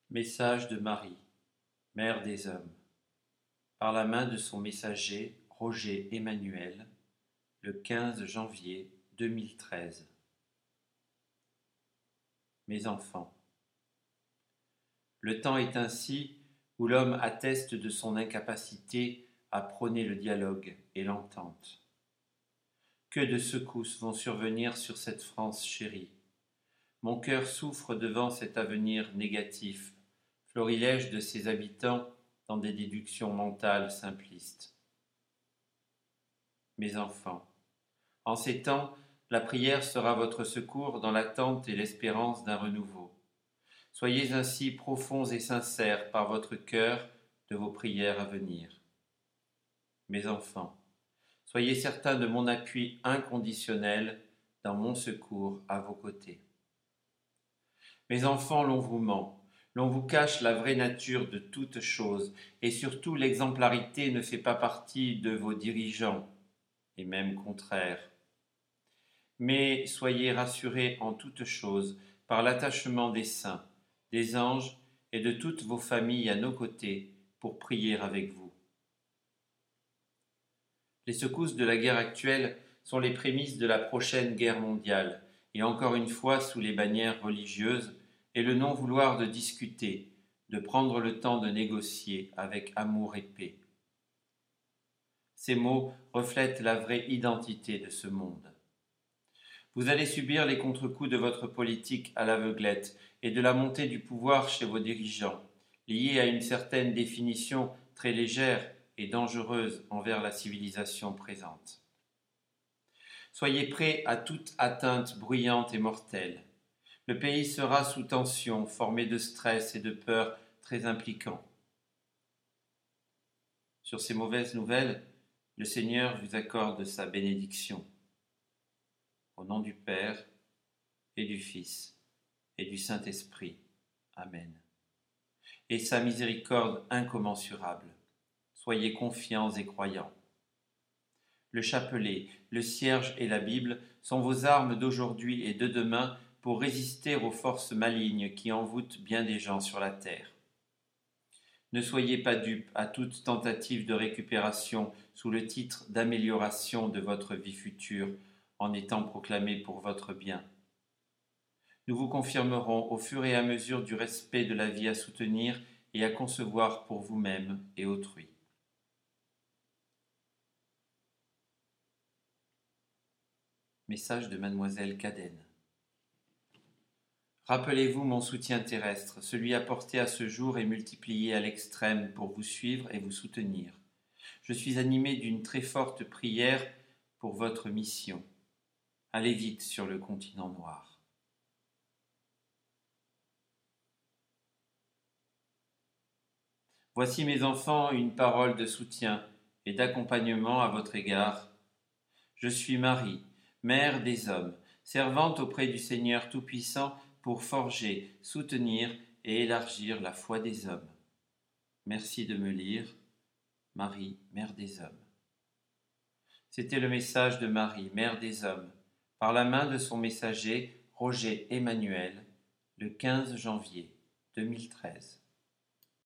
Message de Marie, Mère des hommes, par la main de son messager Roger Emmanuel, le 15 janvier 2013. Mes enfants, le temps est ainsi où l'homme atteste de son incapacité à prôner le dialogue et l'entente. Que de secousses vont survenir sur cette France chérie. Mon cœur souffre devant cet avenir négatif, florilège de ses habitants dans des déductions mentales simplistes. Mes enfants, en ces temps, la prière sera votre secours dans l'attente et l'espérance d'un renouveau. Soyez ainsi profonds et sincères par votre cœur de vos prières à venir. Mes enfants, soyez certains de mon appui inconditionnel dans mon secours à vos côtés. Mes enfants, l'on vous ment, l'on vous cache la vraie nature de toute chose, et surtout l'exemplarité ne fait pas partie de vos dirigeants, et même contraire. Mais soyez rassurés en toutes choses par l'attachement des saints, des anges et de toutes vos familles à nos côtés pour prier avec vous. Les secousses de la guerre actuelle sont les prémices de la prochaine guerre mondiale, et encore une fois sous les bannières religieuses, et le non-vouloir de discuter, de prendre le temps de négocier avec amour et paix. Ces mots reflètent la vraie identité de ce monde. Vous allez subir les contre-coups de votre politique à l'aveuglette et de la montée du pouvoir chez vos dirigeants, liés à une certaine définition très légère et dangereuse envers la civilisation présente. Soyez prêts à toute atteinte bruyante et mortelle. Le pays sera sous tension, formé de stress et de peurs très impliquants. Sur ces mauvaises nouvelles, le Seigneur vous accorde sa bénédiction. Au nom du Père et du Fils et du Saint-Esprit. Amen. Et sa miséricorde incommensurable. Soyez confiants et croyants. Le chapelet, le cierge et la Bible sont vos armes d'aujourd'hui et de demain pour résister aux forces malignes qui envoûtent bien des gens sur la terre. Ne soyez pas dupes à toute tentative de récupération sous le titre d'amélioration de votre vie future en étant proclamée pour votre bien. Nous vous confirmerons au fur et à mesure du respect de la vie à soutenir et à concevoir pour vous-même et autrui. Message de Mademoiselle Cadenne. Rappelez-vous mon soutien terrestre, celui apporté à ce jour et multiplié à l'extrême pour vous suivre et vous soutenir. Je suis animé d'une très forte prière pour votre mission. Allez vite sur le continent noir. Voici mes enfants une parole de soutien et d'accompagnement à votre égard. Je suis Marie, mère des hommes, servante auprès du Seigneur Tout-Puissant pour forger, soutenir et élargir la foi des hommes. Merci de me lire, Marie, mère des hommes. C'était le message de Marie, mère des hommes, par la main de son messager Roger Emmanuel, le 15 janvier 2013.